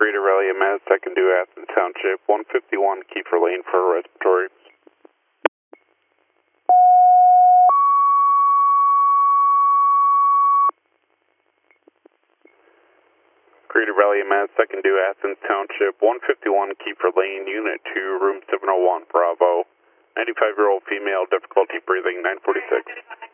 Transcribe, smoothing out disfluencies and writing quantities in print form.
Greater Raleigh, Mass, second due Athens Township, 151 Kiefer Lane for a respiratory. Greater Raleigh, Mass, second due Athens Township, 151 Kiefer Lane, Unit 2, room 701, Bravo. 95-year-old female, difficulty breathing, 946.